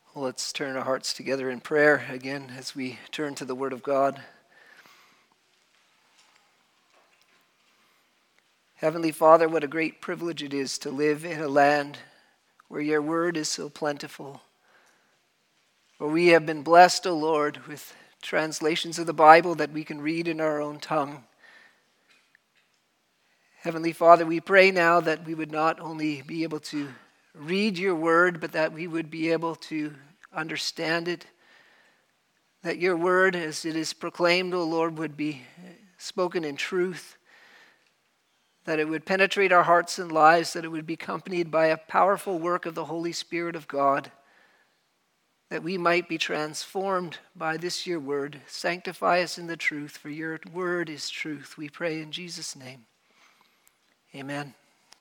Well, let's turn our hearts together in prayer again as we turn to the Word of God. Heavenly Father, what a great privilege it is to live in a land where your Word is so plentiful. Where we have been blessed, O Lord, with translations of the Bible that we can read in our own tongue. Heavenly Father, we pray now that we would not only be able to read your word, but that we would be able to understand it. That your word, as it is proclaimed, O Lord, would be spoken in truth. That it would penetrate our hearts and lives, that it would be accompanied by a powerful work of the Holy Spirit of God. That we might be transformed by this your word. Sanctify us in the truth, for your word is truth. We pray in Jesus' name. Amen.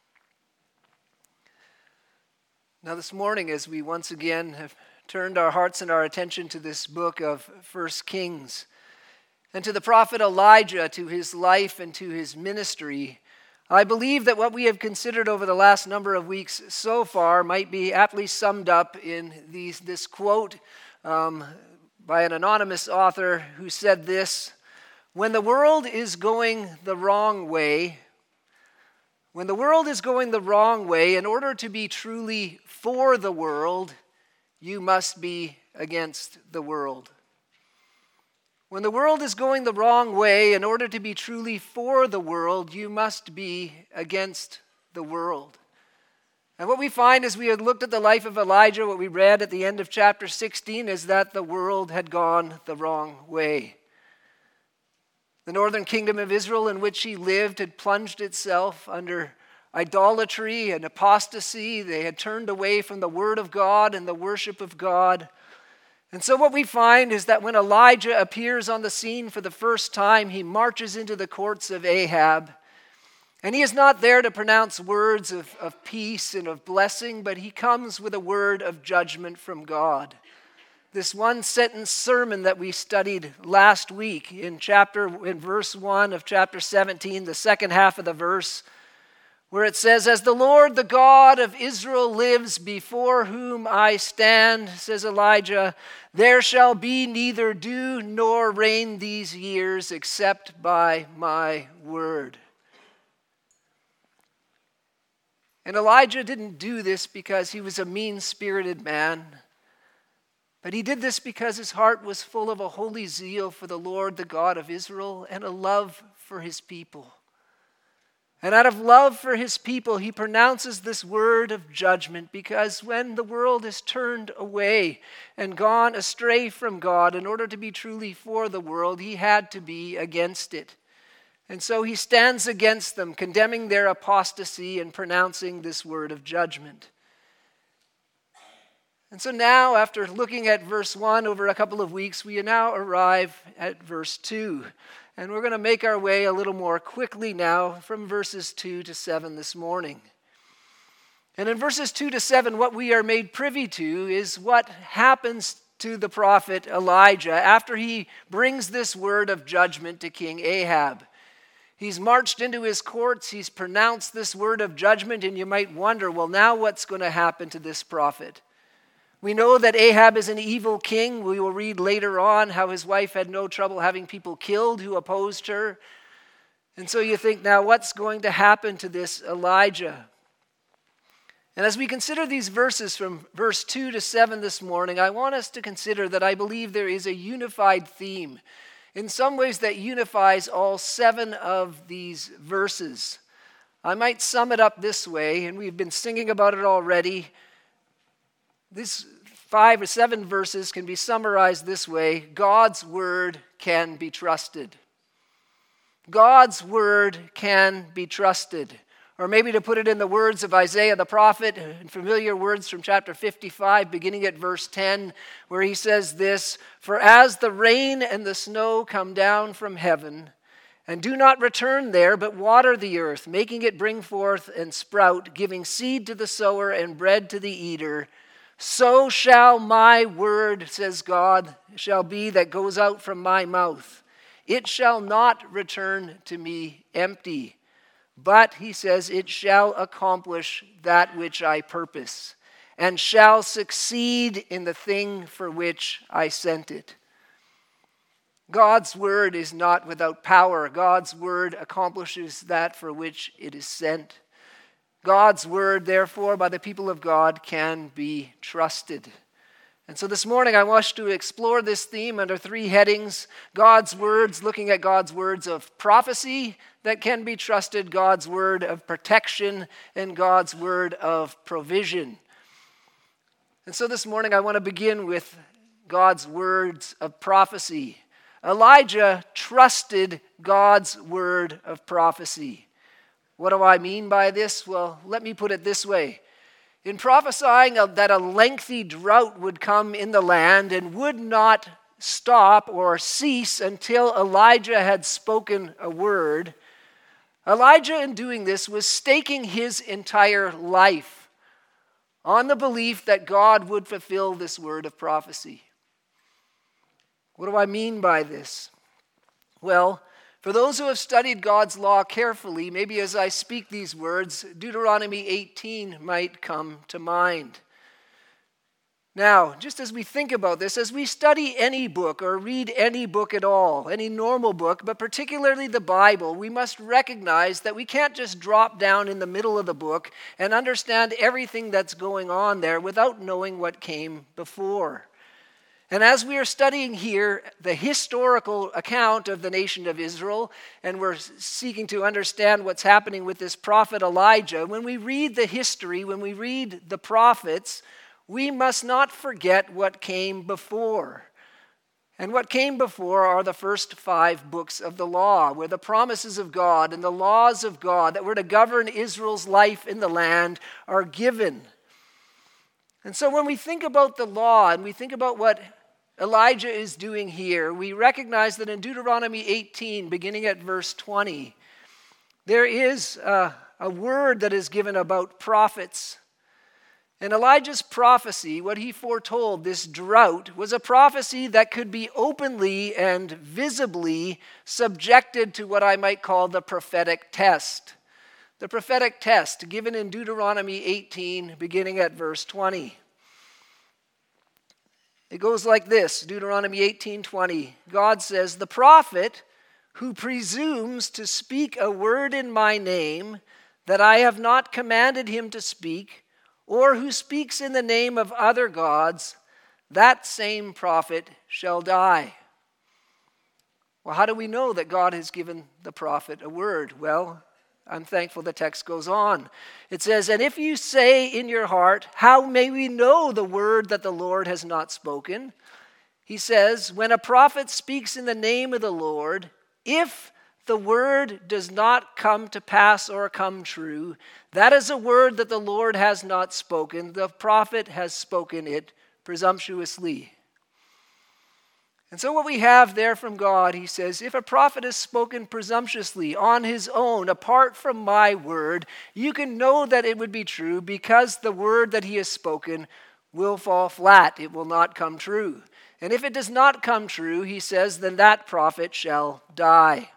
Now this morning, as we once again have turned our hearts and our attention to this book of 1 Kings, and to the prophet Elijah, to his life and to his ministry, I believe that what we have considered over the last number of weeks so far might be aptly summed up in this quote by an anonymous author who said this: "When the world is going the wrong way, in order to be truly for the world, you must be against the world." When the world is going the wrong way, in order to be truly for the world, you must be against the world. And what we find as we had looked at the life of Elijah, what we read at the end of chapter 16, is that the world had gone the wrong way. The northern kingdom of Israel in which he lived had plunged itself under idolatry and apostasy. They had turned away from the word of God and the worship of God. And so what we find is that when Elijah appears on the scene for the first time, he marches into the courts of Ahab. And he is not there to pronounce words of peace and of blessing, but he comes with a word of judgment from God. This one-sentence sermon that we studied last week in verse 1 of chapter 17, the second half of the verse, where it says, "As the Lord, the God of Israel lives, before whom I stand," says Elijah, "there shall be neither dew nor rain these years except by my word." And Elijah didn't do this because he was a mean-spirited man. But he did this because his heart was full of a holy zeal for the Lord, the God of Israel, and a love for his people. And out of love for his people, he pronounces this word of judgment, because when the world is turned away and gone astray from God, in order to be truly for the world, he had to be against it. And so he stands against them, condemning their apostasy and pronouncing this word of judgment. And so now, after looking at verse 1 over a couple of weeks, we now arrive at verse 2. And we're going to make our way a little more quickly now from verses 2 to 7 this morning. And in verses 2 to 7, what we are made privy to is what happens to the prophet Elijah after he brings this word of judgment to King Ahab. He's marched into his courts, he's pronounced this word of judgment, and you might wonder, well, now what's going to happen to this prophet? We know that Ahab is an evil king. We will read later on how his wife had no trouble having people killed who opposed her. And so you think, now what's going to happen to this Elijah? And as we consider these verses from verse 2 to 7 this morning, I want us to consider that I believe there is a unified theme, in some ways that unifies all 7 of these verses. I might sum it up this way, and we've been singing about it already. These 5 or 7 verses can be summarized this way: God's word can be trusted. God's word can be trusted. Or maybe to put it in the words of Isaiah the prophet, familiar words from chapter 55, beginning at verse 10, where he says this: "For as the rain and the snow come down from heaven, and do not return there, but water the earth, making it bring forth and sprout, giving seed to the sower and bread to the eater, so shall my word," says God, "shall be that goes out from my mouth. It shall not return to me empty, but," he says, "it shall accomplish that which I purpose, and shall succeed in the thing for which I sent it. God's word is not without power. God's word accomplishes that for which it is sent. God's word, therefore, by the people of God can be trusted. And so this morning I want to explore this theme under three headings: God's words, looking at God's words of prophecy that can be trusted, God's word of protection, and God's word of provision. And so this morning I want to begin with God's words of prophecy. Elijah trusted God's word of prophecy. What do I mean by this? Well, let me put it this way. In prophesying that a lengthy drought would come in the land and would not stop or cease until Elijah had spoken a word, Elijah, in doing this, was staking his entire life on the belief that God would fulfill this word of prophecy. What do I mean by this? Well, for those who have studied God's law carefully, maybe as I speak these words, Deuteronomy 18 might come to mind. Now, just as we think about this, as we study any book or read any book at all, any normal book, but particularly the Bible, we must recognize that we can't just drop down in the middle of the book and understand everything that's going on there without knowing what came before. And as we are studying here the historical account of the nation of Israel, and we're seeking to understand what's happening with this prophet Elijah, when we read the history, when we read the prophets, we must not forget what came before. And what came before are the first 5 books of the law, where the promises of God and the laws of God that were to govern Israel's life in the land are given. And so when we think about the law and we think about what Elijah is doing here, we recognize that in Deuteronomy 18, beginning at verse 20, there is a word that is given about prophets. And Elijah's prophecy, what he foretold, this drought, was a prophecy that could be openly and visibly subjected to what I might call the prophetic test. The prophetic test given in Deuteronomy 18, beginning at verse 20. It goes like this, Deuteronomy 18:20. God says, "The prophet who presumes to speak a word in my name that I have not commanded him to speak, or who speaks in the name of other gods, that same prophet shall die." Well, how do we know that God has given the prophet a word? Well, I'm thankful the text goes on. It says, "And if you say in your heart, how may we know the word that the Lord has not spoken?" He says, "When a prophet speaks in the name of the Lord, if the word does not come to pass or come true, that is a word that the Lord has not spoken. The prophet has spoken it presumptuously." And so what we have there from God, he says, if a prophet has spoken presumptuously on his own, apart from my word, you can know that it would be true because the word that he has spoken will fall flat. It will not come true. And if it does not come true, he says, then that prophet shall die.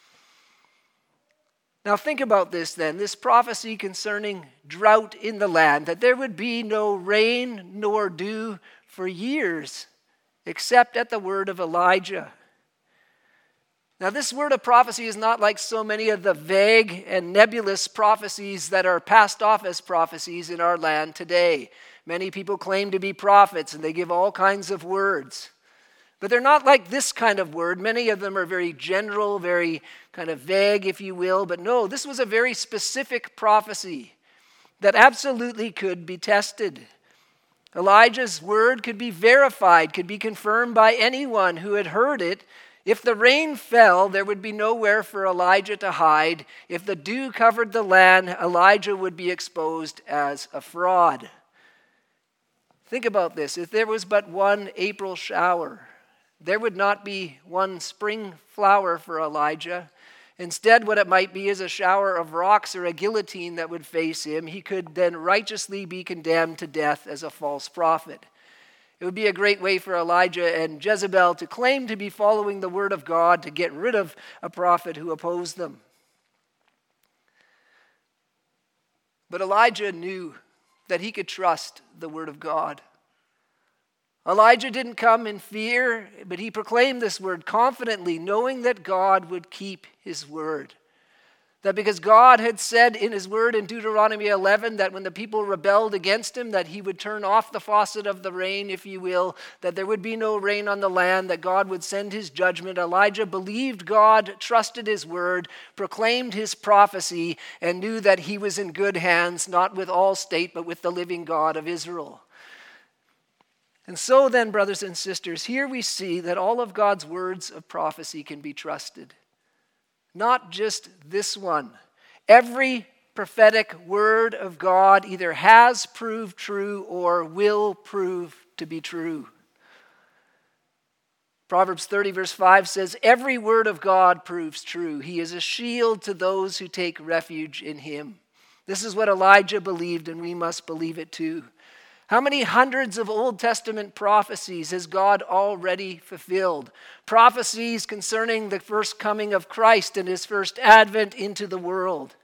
Now think about this then, this prophecy concerning drought in the land, that there would be no rain nor dew for years, except at the word of Elijah. Now this word of prophecy is not like so many of the vague and nebulous prophecies that are passed off as prophecies in our land today. Many people claim to be prophets and they give all kinds of words. But they're not like this kind of word. Many of them are very general, very kind of vague, if you will. But no, this was a very specific prophecy that absolutely could be tested. Elijah's word could be verified, could be confirmed by anyone who had heard it. If the rain fell, there would be nowhere for Elijah to hide. If the dew covered the land, Elijah would be exposed as a fraud. Think about this. If there was but one April shower, there would not be one spring flower for Elijah. Instead, what it might be is a shower of rocks or a guillotine that would face him. He could then righteously be condemned to death as a false prophet. It would be a great way for Elijah and Jezebel to claim to be following the word of God to get rid of a prophet who opposed them. But Elijah knew that he could trust the word of God. Elijah didn't come in fear, but he proclaimed this word confidently, knowing that God would keep his word. That because God had said in his word in Deuteronomy 11 that when the people rebelled against him, that he would turn off the faucet of the rain, if you will, that there would be no rain on the land, that God would send his judgment. Elijah believed God, trusted his word, proclaimed his prophecy, and knew that he was in good hands, not with all state, but with the living God of Israel. And so then, brothers and sisters, here we see that all of God's words of prophecy can be trusted. Not just this one. Every prophetic word of God either has proved true or will prove to be true. Proverbs 30 verse 5 says, "Every word of God proves true. He is a shield to those who take refuge in him." This is what Elijah believed, and we must believe it too. How many hundreds of Old Testament prophecies has God already fulfilled? Prophecies concerning the first coming of Christ and his first advent into the world.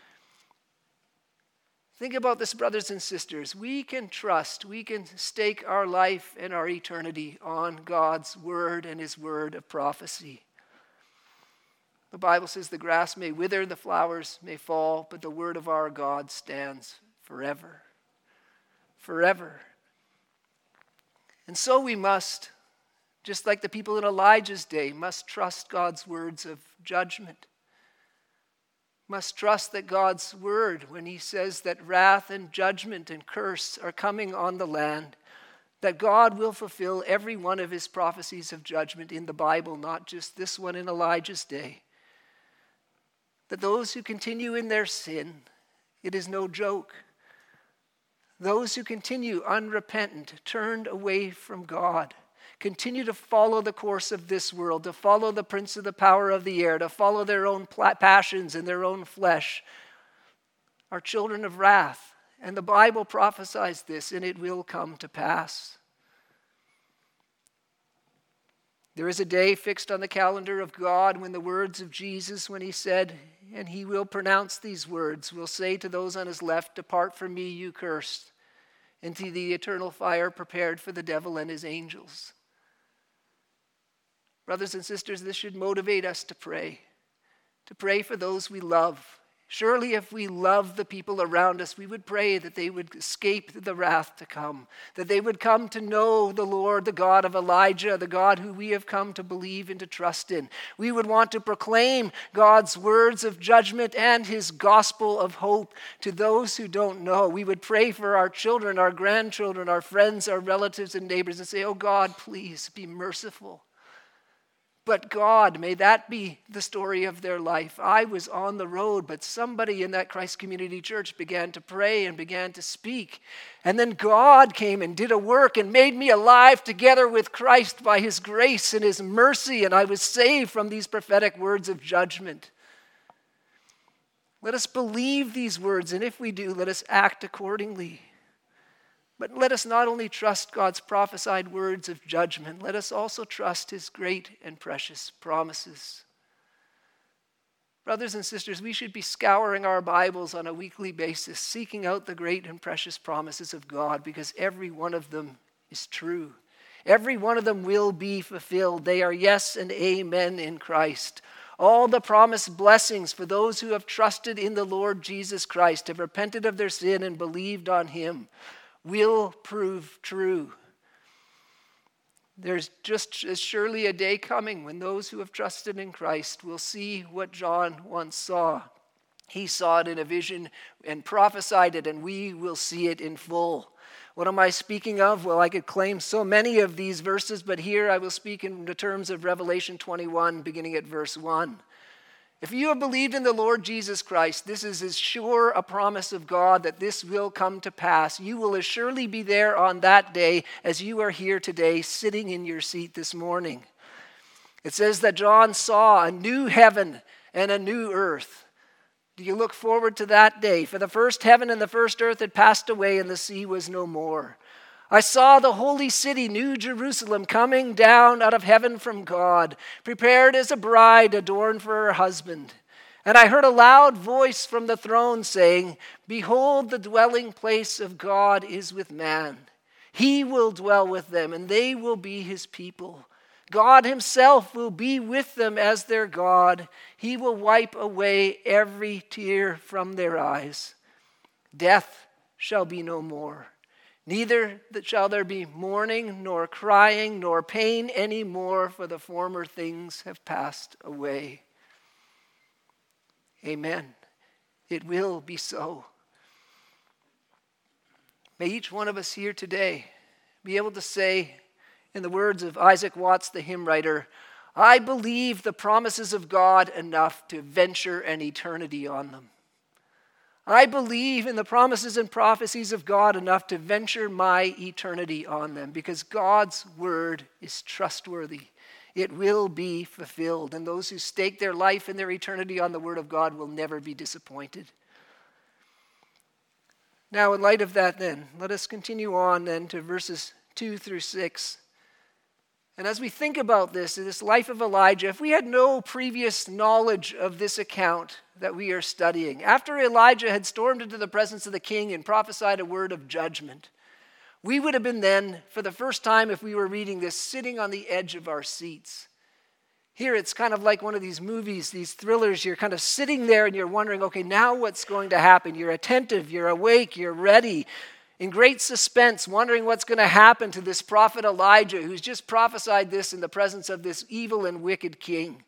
Think about this, brothers and sisters. We can trust, we can stake our life and our eternity on God's word and his word of prophecy. The Bible says the grass may wither, the flowers may fall, but the word of our God stands forever. Forever. And so we must, just like the people in Elijah's day, must trust God's words of judgment. Must trust that God's word, when he says that wrath and judgment and curse are coming on the land, that God will fulfill every one of his prophecies of judgment in the Bible, not just this one in Elijah's day. That those who continue in their sin, it is no joke. Those who continue unrepentant, turned away from God, continue to follow the course of this world, to follow the prince of the power of the air, to follow their own passions and their own flesh, are children of wrath. And the Bible prophesies this, and it will come to pass. There is a day fixed on the calendar of God when the words of Jesus, when he said, and he will pronounce these words, will say to those on his left, "Depart from me, you cursed, into the eternal fire prepared for the devil and his angels." Brothers and sisters, this should motivate us to pray for those we love. Surely if we love the people around us, we would pray that they would escape the wrath to come, that they would come to know the Lord, the God of Elijah, the God who we have come to believe and to trust in. We would want to proclaim God's words of judgment and his gospel of hope to those who don't know. We would pray for our children, our grandchildren, our friends, our relatives and neighbors and say, "Oh God, please be merciful." But God, may that be the story of their life. I was on the road, but somebody in that Christ Community Church began to pray and began to speak. And then God came and did a work and made me alive together with Christ by his grace and his mercy, and I was saved from these prophetic words of judgment. Let us believe these words, and if we do, let us act accordingly. But let us not only trust God's prophesied words of judgment, let us also trust his great and precious promises. Brothers and sisters, we should be scouring our Bibles on a weekly basis, seeking out the great and precious promises of God, because every one of them is true. Every one of them will be fulfilled. They are yes and amen in Christ. All the promised blessings for those who have trusted in the Lord Jesus Christ, have repented of their sin and believed on him, will prove true. There's just as surely a day coming when those who have trusted in Christ will see what John once saw. He saw it in a vision and prophesied it, and we will see it in full. What am I speaking of? Well, I could claim so many of these verses, but here I will speak in the terms of Revelation 21, beginning at verse 1. If you have believed in the Lord Jesus Christ, this is as sure a promise of God that this will come to pass. You will as surely be there on that day as you are here today, sitting in your seat this morning. It says that John saw a new heaven and a new earth. Do you look forward to that day? For the first heaven and the first earth had passed away, and the sea was no more. I saw the holy city, New Jerusalem, coming down out of heaven from God, prepared as a bride adorned for her husband. And I heard a loud voice from the throne saying, Behold, the dwelling place of God is with man. He will dwell with them, and they will be his people. God himself will be with them as their God. He will wipe away every tear from their eyes. Death shall be no more. Neither shall there be mourning, nor crying, nor pain any more, for the former things have passed away. Amen. It will be so. May each one of us here today be able to say, in the words of Isaac Watts, the hymn writer, I believe the promises of God enough to venture an eternity on them. I believe in the promises and prophecies of God enough to venture my eternity on them, because God's word is trustworthy. It will be fulfilled, and those who stake their life and their eternity on the word of God will never be disappointed. Now, in light of that then, let us continue on then to verses 2 through 6. And as we think about this life of Elijah, if we had no previous knowledge of this account that we are studying, after Elijah had stormed into the presence of the king and prophesied a word of judgment, we would have been then, for the first time if we were reading this, sitting on the edge of our seats. Here it's kind of like one of these movies, these thrillers. You're kind of sitting there and you're wondering, okay, now what's going to happen? You're attentive, you're awake, you're ready, in great suspense, wondering what's going to happen to this prophet Elijah, who's just prophesied this in the presence of this evil and wicked king.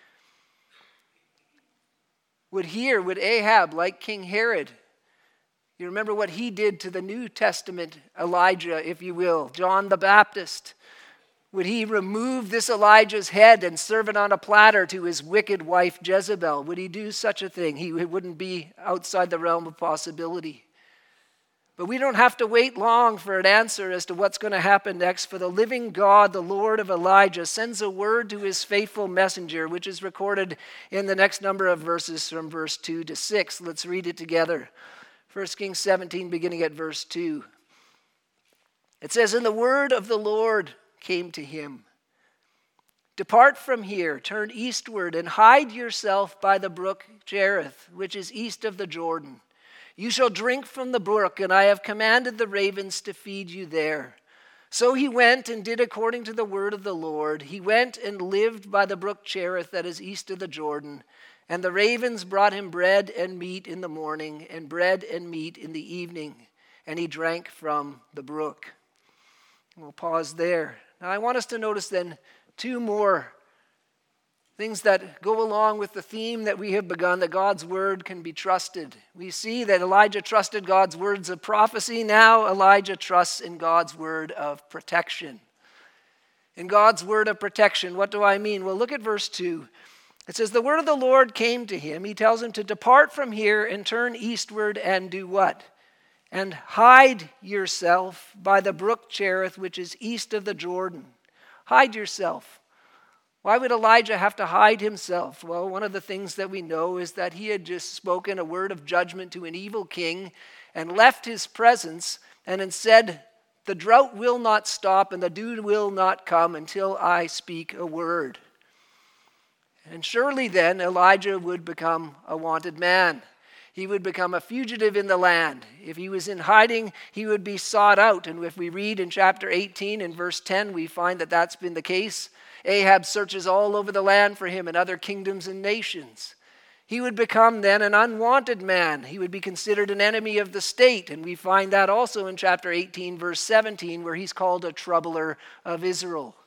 Would Ahab, like King Herod, you remember what he did to the New Testament Elijah, if you will, John the Baptist. Would he remove this Elijah's head and serve it on a platter to his wicked wife Jezebel? Would he do such a thing? He wouldn't be outside the realm of possibility. But we don't have to wait long for an answer as to what's going to happen next, for the living God, the Lord of Elijah, sends a word to his faithful messenger, which is recorded in the next number of verses from verse 2 to 6. Let's read it together. 1 Kings 17, beginning at verse 2. It says, And the word of the Lord came to him. Depart from here, turn eastward, and hide yourself by the brook Cherith, which is east of the Jordan. You shall drink from the brook, and I have commanded the ravens to feed you there. So he went and did according to the word of the Lord. He went and lived by the brook Cherith that is east of the Jordan. And the ravens brought him bread and meat in the morning, and bread and meat in the evening. And he drank from the brook. We'll pause there. Now I want us to notice then two more things that go along with the theme that we have begun, that God's word can be trusted. We see that Elijah trusted God's words of prophecy. Now Elijah trusts in God's word of protection. In God's word of protection, what do I mean? Well, look at verse 2. It says, the word of the Lord came to him. He tells him to depart from here and turn eastward and do what? And hide yourself by the brook Cherith, which is east of the Jordan. Hide yourself. Why would Elijah have to hide himself? Well, one of the things that we know is that he had just spoken a word of judgment to an evil king and left his presence and then said, the drought will not stop and the dew will not come until I speak a word. And surely then Elijah would become a wanted man. He would become a fugitive in the land. If he was in hiding, he would be sought out. And if we read in chapter 18 and verse 10, we find that that's been the case. Ahab searches all over the land for him in other kingdoms and nations. He would become then an unwanted man. He would be considered an enemy of the state. And we find that also in chapter 18, verse 17, where he's called a troubler of Israel.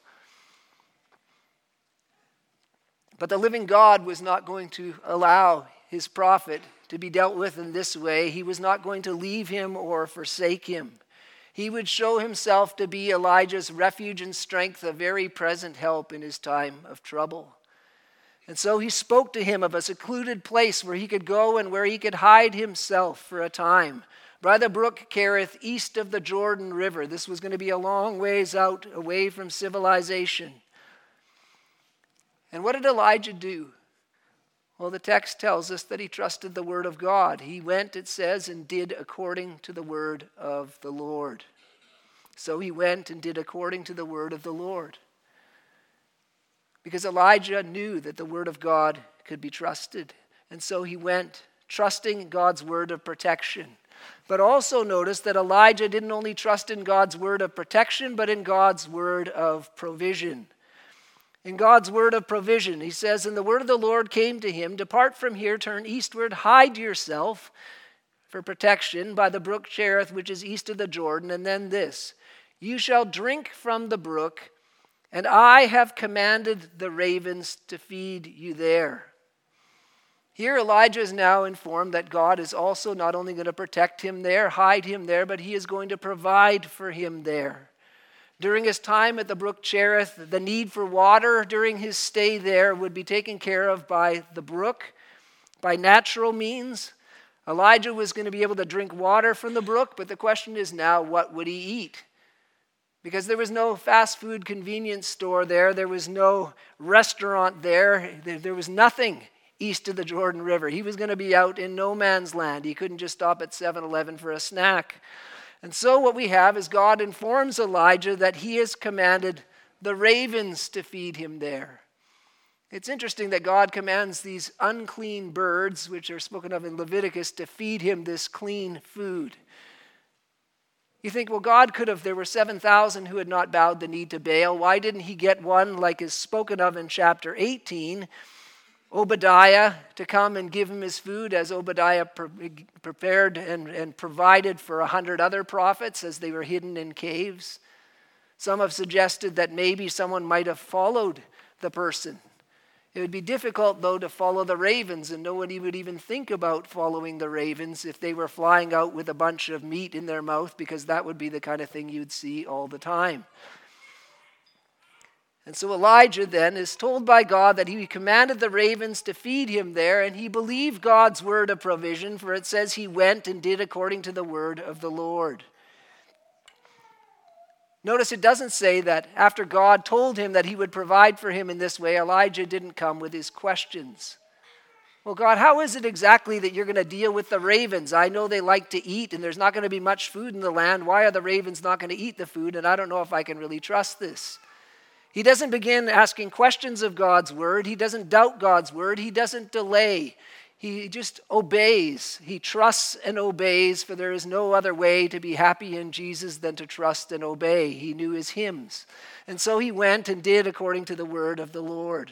But the living God was not going to allow his prophet to be dealt with in this way. He was not going to leave him or forsake him. He would show himself to be Elijah's refuge and strength, a very present help in his time of trouble. And so he spoke to him of a secluded place where he could go and where he could hide himself for a time. By the brook Cherith, east of the Jordan River. This was going to be a long ways out, away from civilization. And what did Elijah do? Well, the text tells us that he trusted the word of God. He went, it says, and did according to the word of the Lord. So he went and did according to the word of the Lord. Because Elijah knew that the word of God could be trusted. And so he went, trusting God's word of protection. But also notice that Elijah didn't only trust in God's word of protection, but in God's word of provision. In God's word of provision, he says, "And the word of the Lord came to him, depart from here, turn eastward, hide yourself for protection by the brook Cherith, which is east of the Jordan." And then this, "You shall drink from the brook, and I have commanded the ravens to feed you there." Here Elijah is now informed that God is also not only going to protect him there, hide him there, but he is going to provide for him there. During his time at the brook Cherith, the need for water during his stay there would be taken care of by the brook, by natural means. Elijah was going to be able to drink water from the brook, but the question is now, what would he eat? Because there was no fast food convenience store there. There was no restaurant there. There was nothing east of the Jordan River. He was going to be out in no man's land. He couldn't just stop at 7-Eleven for a snack. And so what we have is God informs Elijah that he has commanded the ravens to feed him there. It's interesting that God commands these unclean birds, which are spoken of in Leviticus, to feed him this clean food. You think, well, God could have, there were 7,000 who had not bowed the knee to Baal. Why didn't he get one like is spoken of in chapter 18, Obadiah, to come and give him his food, as Obadiah prepared and provided for 100 other prophets as they were hidden in caves? Some have suggested that maybe someone might have followed the person. It would be difficult, though, to follow the ravens, and nobody would even think about following the ravens if they were flying out with a bunch of meat in their mouth, because that would be the kind of thing you'd see all the time. And so Elijah then is told by God that he commanded the ravens to feed him there, and he believed God's word of provision, for it says he went and did according to the word of the Lord. Notice it doesn't say that after God told him that he would provide for him in this way, Elijah didn't come with his questions. Well, God, how is it exactly that you're going to deal with the ravens? I know they like to eat, and there's not going to be much food in the land. Why are the ravens not going to eat the food? And I don't know if I can really trust this. He doesn't begin asking questions of God's word. He doesn't doubt God's word. He doesn't delay. He just obeys. He trusts and obeys, for there is no other way to be happy in Jesus than to trust and obey. He knew his hymns. And so he went and did according to the word of the Lord.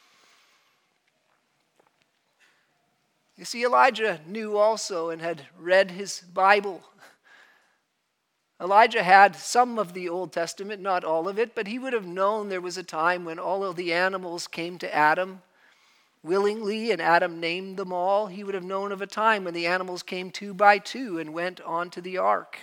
You see, Elijah knew also and had read his Bible. Elijah had some of the Old Testament, not all of it, but he would have known there was a time when all of the animals came to Adam willingly, and Adam named them all. He would have known of a time when the animals came 2 by 2 and went onto the ark.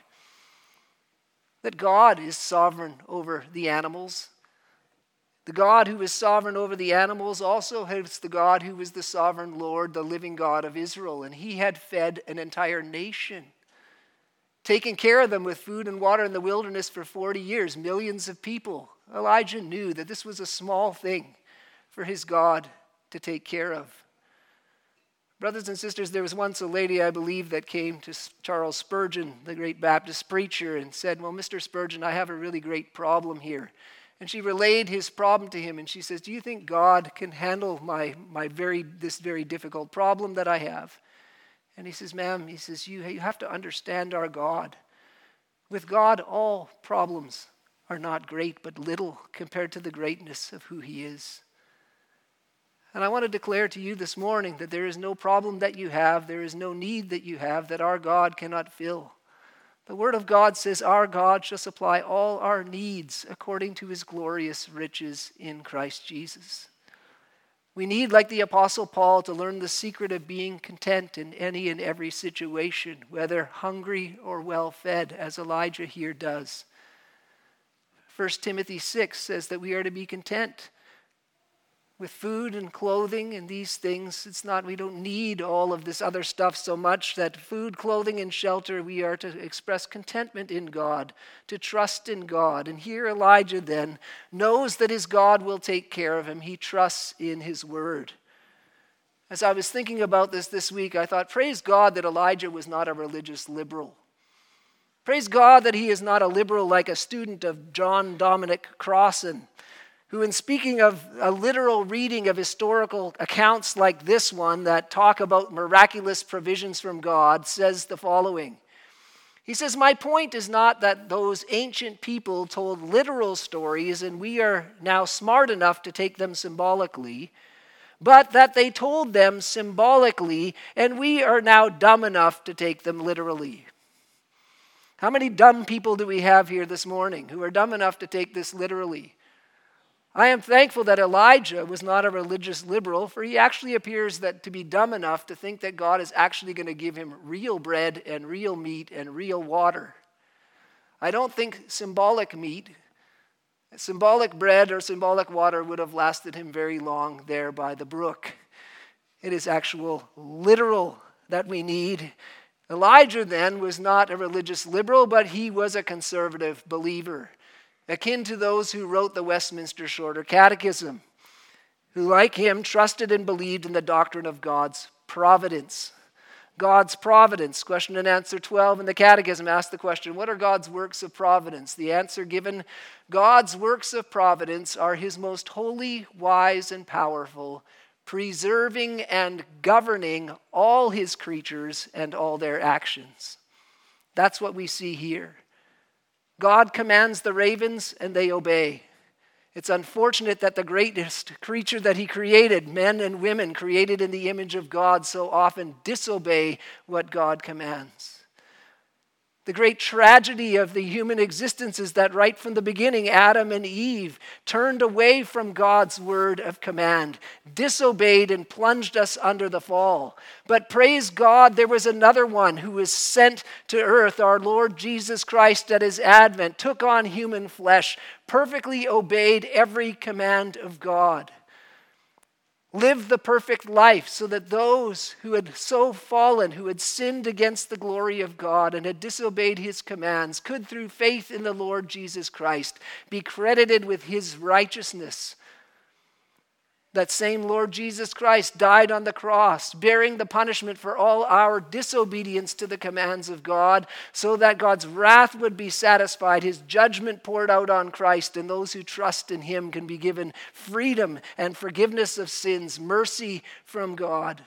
That God is sovereign over the animals. The God who is sovereign over the animals also is the God who was the sovereign Lord, the living God of Israel, and he had fed an entire nation, taking care of them with food and water in the wilderness for 40 years, millions of people. Elijah knew that this was a small thing for his God to take care of. Brothers and sisters, there was once a lady, I believe, that came to Charles Spurgeon, the great Baptist preacher, and said, "Well, Mr. Spurgeon, I have a really great problem here." And she relayed his problem to him, and she says, "Do you think God can handle this very difficult problem that I have?" And he says, "Ma'am," he says, you have to understand our God. With God, all problems are not great, but little compared to the greatness of who he is. And I want to declare to you this morning that there is no problem that you have, there is no need that you have that our God cannot fill. The Word of God says our God shall supply all our needs according to his glorious riches in Christ Jesus. We need, like the Apostle Paul, to learn the secret of being content in any and every situation, whether hungry or well-fed, as Elijah here does. 1 Timothy 6 says that we are to be content with food and clothing and these things. We don't need all of this other stuff so much. That food, clothing, and shelter, we are to express contentment in God, to trust in God. And here Elijah then knows that his God will take care of him. He trusts in his word. As I was thinking about this week, I thought, praise God that Elijah was not a religious liberal. Praise God that he is not a liberal like a student of John Dominic Crossan, who, in speaking of a literal reading of historical accounts like this one that talk about miraculous provisions from God, says the following. He says, "My point is not that those ancient people told literal stories and we are now smart enough to take them symbolically, but that they told them symbolically and we are now dumb enough to take them literally." How many dumb people do we have here this morning who are dumb enough to take this literally? I am thankful that Elijah was not a religious liberal, for he actually appears to be dumb enough to think that God is actually going to give him real bread and real meat and real water. I don't think symbolic meat, symbolic bread, or symbolic water would have lasted him very long there by the brook. It is actual literal that we need. Elijah then was not a religious liberal, but he was a conservative believer, akin to those who wrote the Westminster Shorter Catechism, who, like him, trusted and believed in the doctrine of God's providence. God's providence. Question and answer 12 in the Catechism asks the question, what are God's works of providence? The answer given, God's works of providence are his most holy, wise, and powerful, preserving and governing all his creatures and all their actions. That's what we see here. God commands the ravens and they obey. It's unfortunate that the greatest creature that he created, men and women created in the image of God, so often disobey what God commands. The great tragedy of the human existence is that right from the beginning, Adam and Eve turned away from God's word of command, disobeyed and plunged us under the fall. But praise God, there was another one who was sent to earth, our Lord Jesus Christ at his advent, took on human flesh, perfectly obeyed every command of God, lived the perfect life so that those who had so fallen, who had sinned against the glory of God and had disobeyed his commands, could through faith in the Lord Jesus Christ be credited with his righteousness. That same Lord Jesus Christ died on the cross, bearing the punishment for all our disobedience to the commands of God, so that God's wrath would be satisfied, his judgment poured out on Christ, and those who trust in him can be given freedom and forgiveness of sins, mercy from God.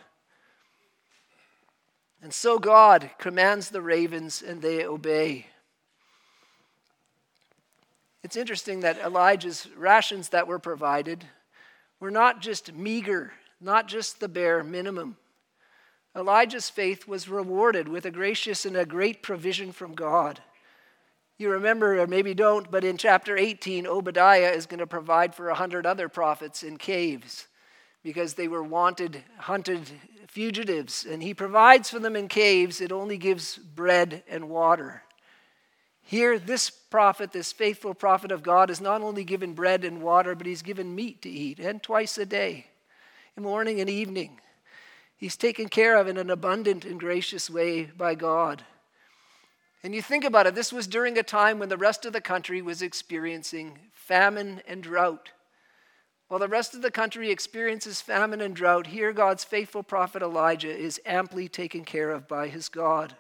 And so God commands the ravens and they obey. It's interesting that Elijah's rations that were provided were not just meager, not just the bare minimum. Elijah's faith was rewarded with a gracious and a great provision from God. You remember, or maybe don't, but in chapter 18, Obadiah is going to provide for 100 other prophets in caves because they were wanted, hunted fugitives. And he provides for them in caves. It only gives bread and water. Here, this prophet, this faithful prophet of God, is not only given bread and water, but he's given meat to eat, and twice a day, morning and evening. He's taken care of in an abundant and gracious way by God. And you think about it, this was during a time when the rest of the country was experiencing famine and drought. While the rest of the country experiences famine and drought, here God's faithful prophet Elijah is amply taken care of by his God.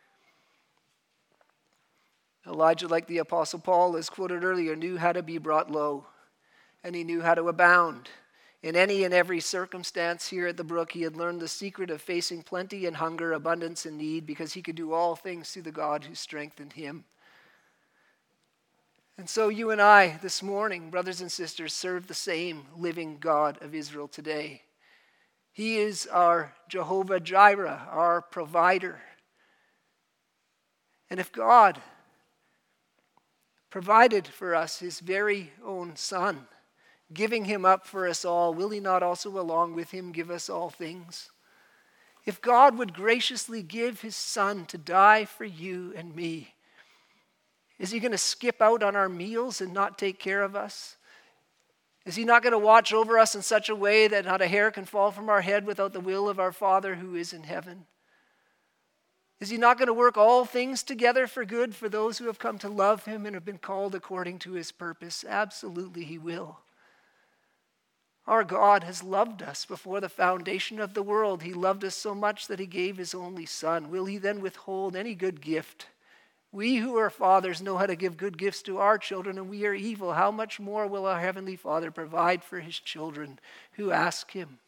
Elijah, like the Apostle Paul, as quoted earlier, knew how to be brought low, and he knew how to abound. In any and every circumstance here at the brook, he had learned the secret of facing plenty and hunger, abundance and need, because he could do all things through the God who strengthened him. And so you and I this morning, brothers and sisters, serve the same living God of Israel today. He is our Jehovah Jireh, our provider. And if God provided for us his very own Son, giving him up for us all, will he not also along with him give us all things? If God would graciously give his Son to die for you and me, is he going to skip out on our meals and not take care of us? Is he not going to watch over us in such a way that not a hair can fall from our head without the will of our Father who is in heaven? Is he not going to work all things together for good for those who have come to love him and have been called according to his purpose? Absolutely he will. Our God has loved us before the foundation of the world. He loved us so much that he gave his only Son. Will he then withhold any good gift We who are fathers know how to give good gifts to our children, and we are evil. How much more will our Heavenly Father provide for his children who ask him?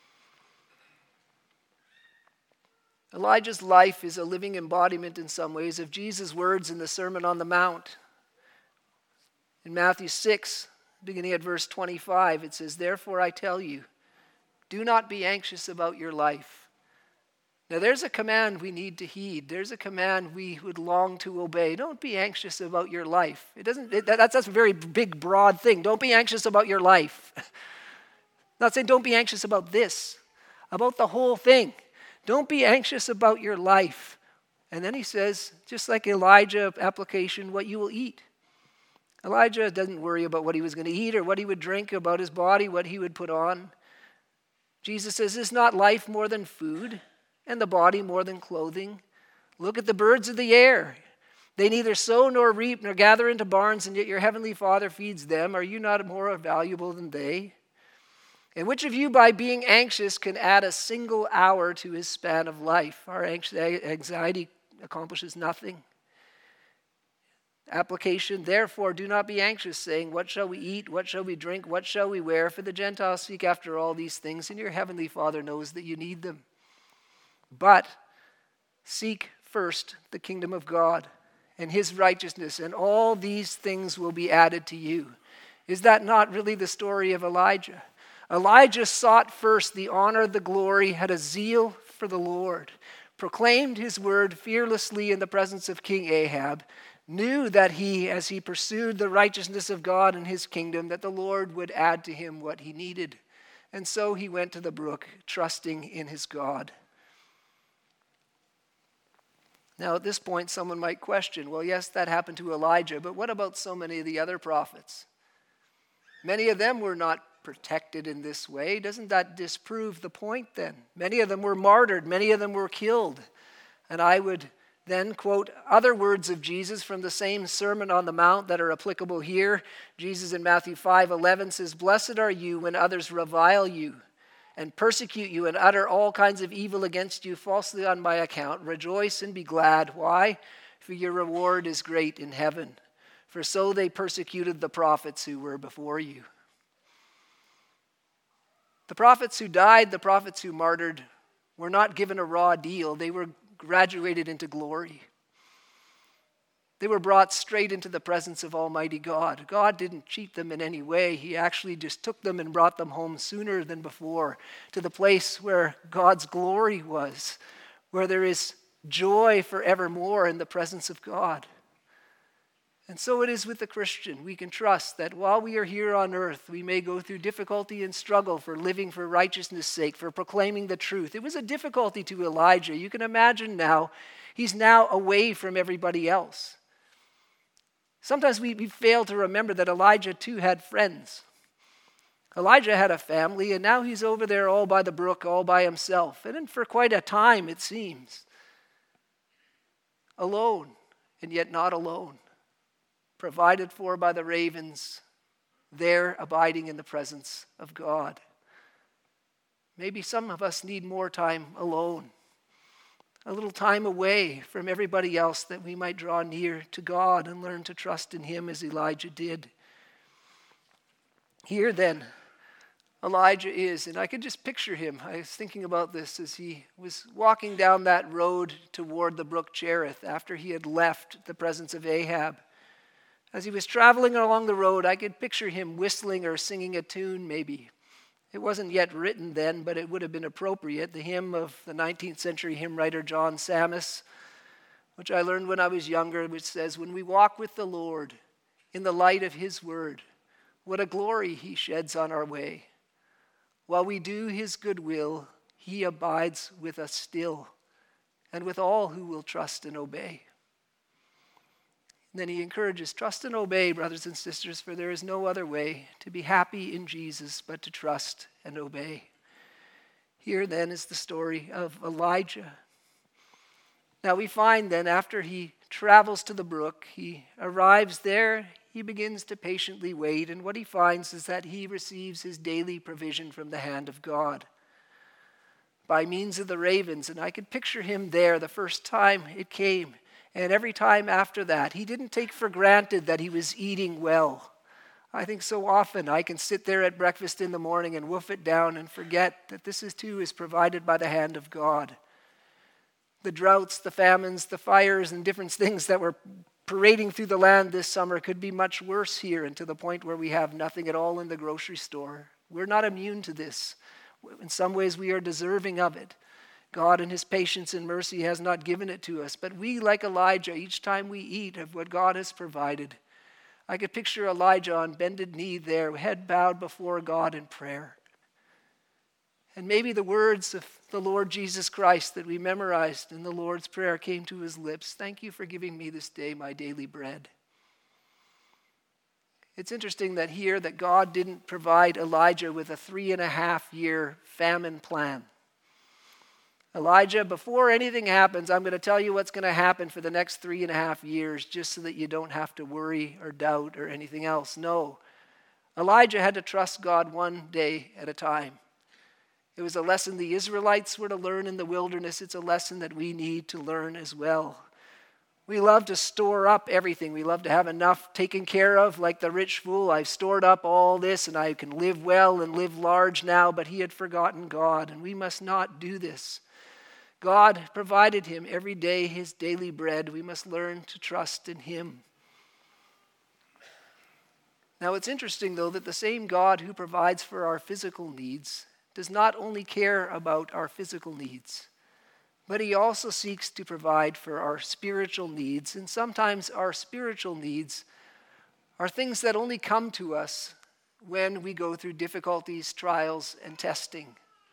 Elijah's life is a living embodiment in some ways of Jesus' words in the Sermon on the Mount. In Matthew 6, beginning at verse 25, it says, "Therefore I tell you, do not be anxious about your life." Now there's a command we need to heed. There's a command we would long to obey. Don't be anxious about your life. That's a very big, broad thing. Don't be anxious about your life. Not saying don't be anxious about this, about the whole thing. Don't be anxious about your life. And then he says, just like Elijah application, what you will eat. Elijah doesn't worry about what he was going to eat or what he would drink, about his body, what he would put on. Jesus says, is not life more than food, and the body more than clothing? Look at the birds of the air. They neither sow nor reap nor gather into barns, and yet your heavenly Father feeds them. Are you not more valuable than they? And which of you, by being anxious, can add a single hour to his span of life? Our anxiety accomplishes nothing. Application, therefore, do not be anxious, saying, what shall we eat? What shall we drink? What shall we wear? For the Gentiles seek after all these things, and your heavenly Father knows that you need them. But seek first the kingdom of God and his righteousness, and all these things will be added to you. Is that not really the story of Elijah? Elijah sought first the honor, the glory, had a zeal for the Lord, proclaimed his word fearlessly in the presence of King Ahab, knew that he, as he pursued the righteousness of God and his kingdom, that the Lord would add to him what he needed. And so he went to the brook, trusting in his God. Now at this point, someone might question, well, yes, that happened to Elijah, but what about so many of the other prophets? Many of them were not protected in this way. Doesn't that disprove the point then? Many of them were martyred. Many of them were killed. And I would then quote other words of Jesus from the same Sermon on the Mount that are applicable here. Jesus in Matthew 5:11 says, "Blessed are you when others revile you and persecute you and utter all kinds of evil against you falsely on my account. Rejoice and be glad." Why? For your reward is great in heaven. For so they persecuted the prophets who were before you. The prophets who died, the prophets who martyred, were not given a raw deal. They were graduated into glory. They were brought straight into the presence of Almighty God. God didn't cheat them in any way. He actually just took them and brought them home sooner than before to the place where God's glory was, where there is joy forevermore in the presence of God. And so it is with the Christian. We can trust that while we are here on earth, we may go through difficulty and struggle for living for righteousness' sake, for proclaiming the truth. It was a difficulty to Elijah. You can imagine now, he's now away from everybody else. Sometimes we fail to remember that Elijah too had friends. Elijah had a family, and now he's over there all by the brook, all by himself. And for quite a time, it seems. Alone, and yet not alone. Provided for by the ravens, there abiding in the presence of God. Maybe some of us need more time alone. A little time away from everybody else that we might draw near to God and learn to trust in him as Elijah did. Here then, Elijah is, and I could just picture him. I was thinking about this as he was walking down that road toward the brook Cherith after he had left the presence of Ahab. As he was traveling along the road, I could picture him whistling or singing a tune maybe. It wasn't yet written then, but it would have been appropriate. The hymn of the 19th century hymn writer John Sammis, which I learned when I was younger, which says, "When we walk with the Lord in the light of his word, what a glory he sheds on our way. While we do his good will, he abides with us still, and with all who will trust and obey." And then he encourages, trust and obey, brothers and sisters, for there is no other way to be happy in Jesus but to trust and obey. Here then is the story of Elijah. Now we find then after he travels to the brook, he arrives there, he begins to patiently wait, and what he finds is that he receives his daily provision from the hand of God by means of the ravens. And I could picture him there the first time it came. And every time after that, he didn't take for granted that he was eating well. I think so often I can sit there at breakfast in the morning and wolf it down and forget that this is too is provided by the hand of God. The droughts, the famines, the fires, and different things that were parading through the land this summer could be much worse here, and to the point where we have nothing at all in the grocery store. We're not immune to this. In some ways, we are deserving of it. God in his patience and mercy has not given it to us. But we, like Elijah, each time we eat of what God has provided. I could picture Elijah on bended knee there, head bowed before God in prayer. And maybe the words of the Lord Jesus Christ that we memorized in the Lord's Prayer came to his lips. Thank you for giving me this day my daily bread. It's interesting that here that God didn't provide Elijah with a 3.5-year famine plan. Elijah, before anything happens, I'm going to tell you what's going to happen for the next 3.5 years, just so that you don't have to worry or doubt or anything else. No. Elijah had to trust God one day at a time. It was a lesson the Israelites were to learn in the wilderness. It's a lesson that we need to learn as well. We love to store up everything. We love to have enough taken care of, like the rich fool. I've stored up all this and I can live well and live large now, but he had forgotten God, and we must not do this. God provided him every day his daily bread. We must learn to trust in him. Now it's interesting, though, that the same God who provides for our physical needs does not only care about our physical needs, but he also seeks to provide for our spiritual needs. And sometimes our spiritual needs are things that only come to us when we go through difficulties, trials, and testing.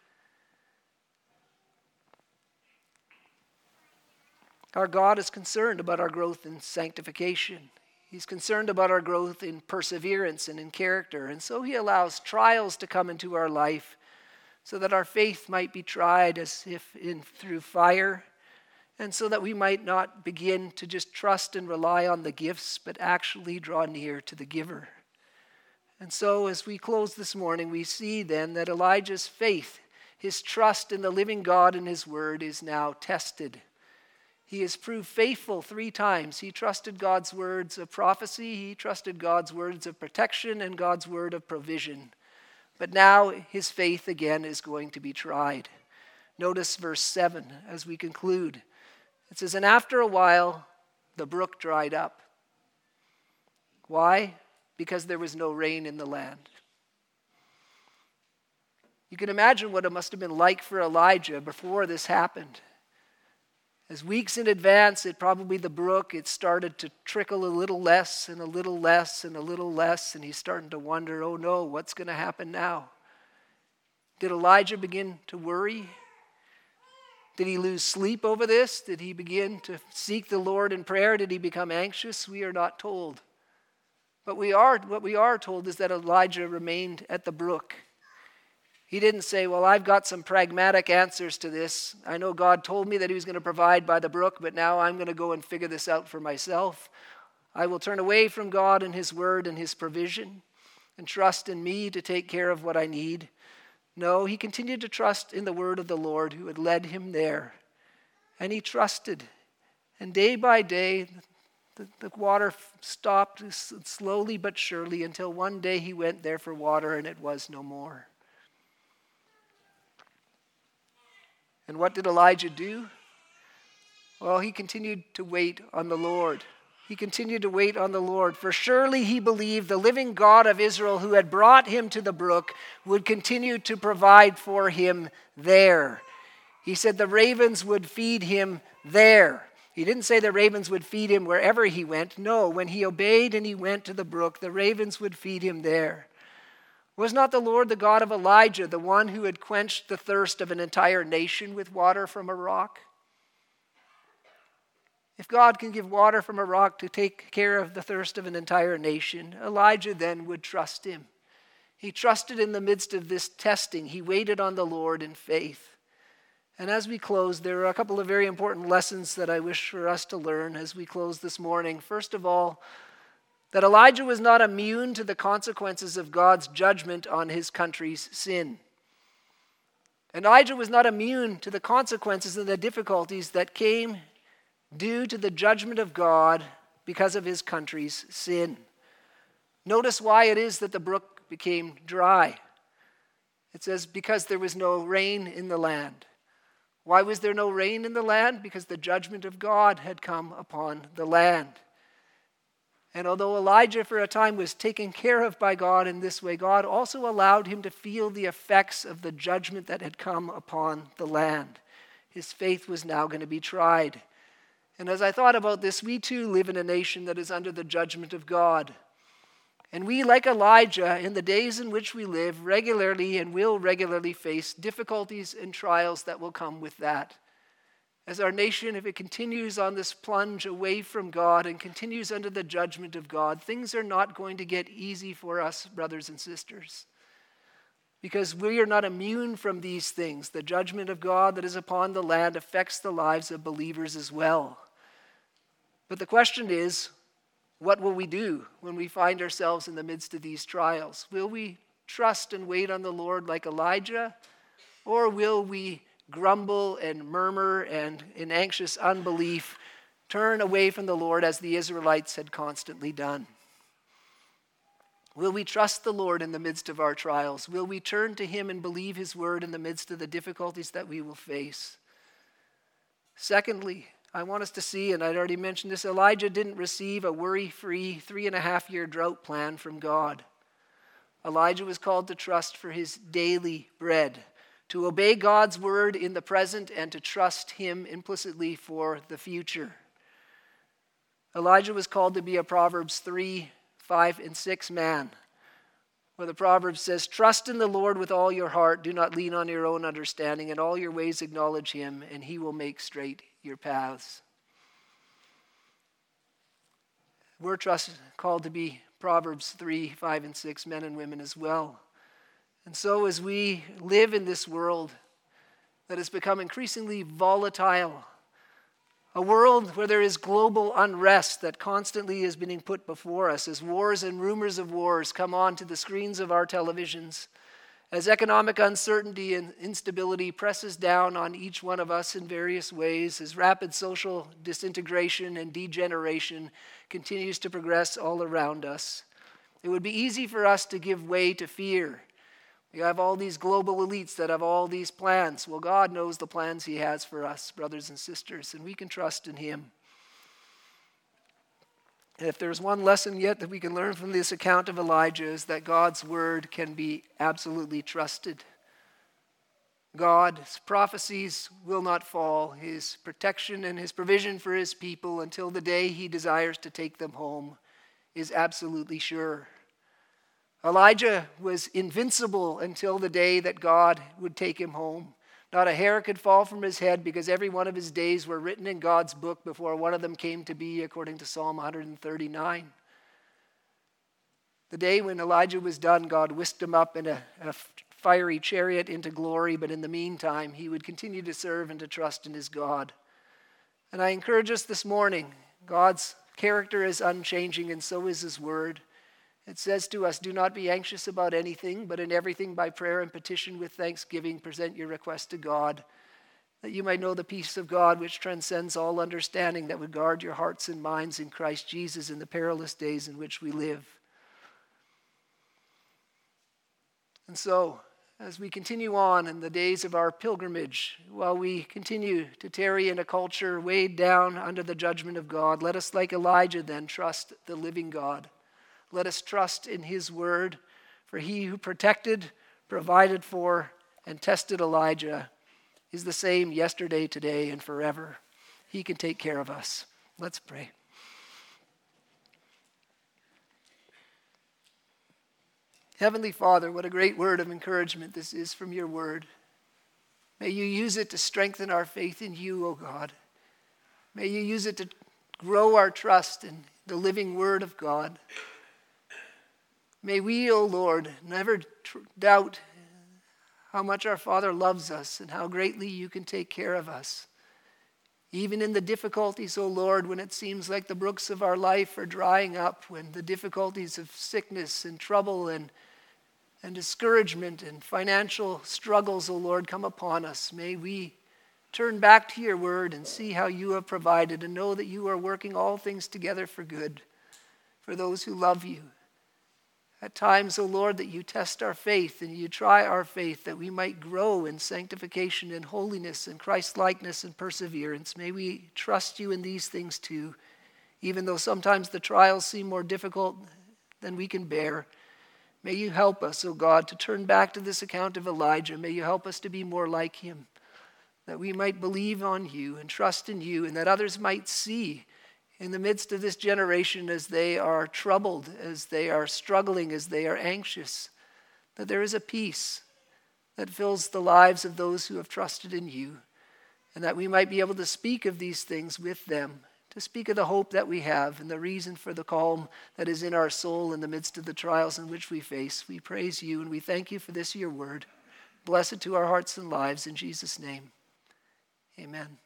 Our God is concerned about our growth in sanctification. He's concerned about our growth in perseverance and in character. And so he allows trials to come into our life so that our faith might be tried as if through fire, and so that we might not begin to just trust and rely on the gifts, but actually draw near to the giver. And so as we close this morning, we see then that Elijah's faith, his trust in the living God and his word, is now tested. He has proved faithful 3 times. He trusted God's words of prophecy, he trusted God's words of protection, and God's word of provision. But now his faith again is going to be tried. Notice verse 7 as we conclude. It says, "And after a while, the brook dried up." Why? Because there was no rain in the land. You can imagine what it must have been like for Elijah before this happened. As weeks in advance, the brook, it started to trickle a little less and a little less and a little less, and he's starting to wonder, oh no, what's going to happen now? Did Elijah begin to worry? Did he lose sleep over this? Did he begin to seek the Lord in prayer? Did he become anxious? We are not told. But what we are told is that Elijah remained at the brook. He didn't say, well, I've got some pragmatic answers to this. I know God told me that he was going to provide by the brook, but now I'm going to go and figure this out for myself. I will turn away from God and his word and his provision and trust in me to take care of what I need. No, he continued to trust in the word of the Lord who had led him there. And he trusted. And day by day, the water stopped slowly but surely until one day he went there for water and it was no more. And what did Elijah do? Well, he continued to wait on the Lord. He continued to wait on the Lord, for surely he believed the living God of Israel who had brought him to the brook would continue to provide for him there. He said the ravens would feed him there. He didn't say the ravens would feed him wherever he went. No, when he obeyed and he went to the brook, the ravens would feed him there. Was not the Lord, the God of Elijah, the one who had quenched the thirst of an entire nation with water from a rock? If God can give water from a rock to take care of the thirst of an entire nation, Elijah then would trust him. He trusted in the midst of this testing. He waited on the Lord in faith. And as we close, there are a couple of very important lessons that I wish for us to learn as we close this morning. First of all, that Elijah was not immune to the consequences of God's judgment on his country's sin. Elijah was not immune to the consequences and the difficulties that came due to the judgment of God because of his country's sin. Notice why it is that the brook became dry. It says, because there was no rain in the land. Why was there no rain in the land? Because the judgment of God had come upon the land. And although Elijah for a time was taken care of by God in this way, God also allowed him to feel the effects of the judgment that had come upon the land. His faith was now going to be tried. And as I thought about this, we too live in a nation that is under the judgment of God. And we, like Elijah, in the days in which we live, regularly and will regularly face difficulties and trials that will come with that. As our nation, if it continues on this plunge away from God and continues under the judgment of God, things are not going to get easy for us, brothers and sisters. Because we are not immune from these things. The judgment of God that is upon the land affects the lives of believers as well. But the question is, what will we do when we find ourselves in the midst of these trials? Will we trust and wait on the Lord like Elijah? Or will we grumble and murmur and in anxious unbelief turn away from the Lord as the Israelites had constantly done? Will we trust the Lord in the midst of our trials? Will we turn to him and believe his word in the midst of the difficulties that we will face? Secondly, I want us to see, and I'd already mentioned this, Elijah didn't receive a worry-free 3.5-year drought plan from God. Elijah was called to trust for his daily bread, to obey God's word in the present and to trust him implicitly for the future. Elijah was called to be a Proverbs 3, 5, and 6 man, where the Proverbs says, trust in the Lord with all your heart, do not lean on your own understanding, in all your ways acknowledge him, and he will make straight your paths. We're called to be Proverbs 3, 5, and 6 men and women as well. And so as we live in this world that has become increasingly volatile, a world where there is global unrest that constantly is being put before us as wars and rumors of wars come onto the screens of our televisions, as economic uncertainty and instability presses down on each one of us in various ways, as rapid social disintegration and degeneration continues to progress all around us, it would be easy for us to give way to fear. We have all these global elites that have all these plans. Well, God knows the plans he has for us, brothers and sisters, and we can trust in him. And if there's one lesson yet that we can learn from this account of Elijah, is that God's word can be absolutely trusted. God's prophecies will not fall. His protection and his provision for his people until the day he desires to take them home is absolutely sure. Elijah was invincible until the day that God would take him home. Not a hair could fall from his head because every one of his days were written in God's book before one of them came to be, according to Psalm 139. The day when Elijah was done, God whisked him up in a fiery chariot into glory, but in the meantime, he would continue to serve and to trust in his God. And I encourage us this morning, God's character is unchanging and so is his word. It says to us, do not be anxious about anything, but in everything by prayer and petition with thanksgiving, present your request to God, that you might know the peace of God which transcends all understanding, that would guard your hearts and minds in Christ Jesus in the perilous days in which we live. And so, as we continue on in the days of our pilgrimage, while we continue to tarry in a culture weighed down under the judgment of God, let us, like Elijah then, trust the living God. Let us trust in his word, for he who protected, provided for, and tested Elijah is the same yesterday, today, and forever. He can take care of us. Let's pray. Heavenly Father, what a great word of encouragement this is from your word. May you use it to strengthen our faith in you, O God. May you use it to grow our trust in the living word of God. May we, O Lord, never doubt how much our Father loves us and how greatly you can take care of us. Even in the difficulties, O Lord, when it seems like the brooks of our life are drying up, when the difficulties of sickness and trouble and discouragement and financial struggles, O Lord, come upon us, may we turn back to your word and see how you have provided and know that you are working all things together for good for those who love you. At times, O Lord, that you test our faith and you try our faith that we might grow in sanctification and holiness and Christ-likeness and perseverance. May we trust you in these things too, even though sometimes the trials seem more difficult than we can bear. May you help us, O God, to turn back to this account of Elijah. May you help us to be more like him, that we might believe on you and trust in you, and that others might see in the midst of this generation as they are troubled, as they are struggling, as they are anxious, that there is a peace that fills the lives of those who have trusted in you, and that we might be able to speak of these things with them, to speak of the hope that we have and the reason for the calm that is in our soul in the midst of the trials in which we face. We praise you and we thank you for this, your word. Bless it to our hearts and lives in Jesus' name. Amen.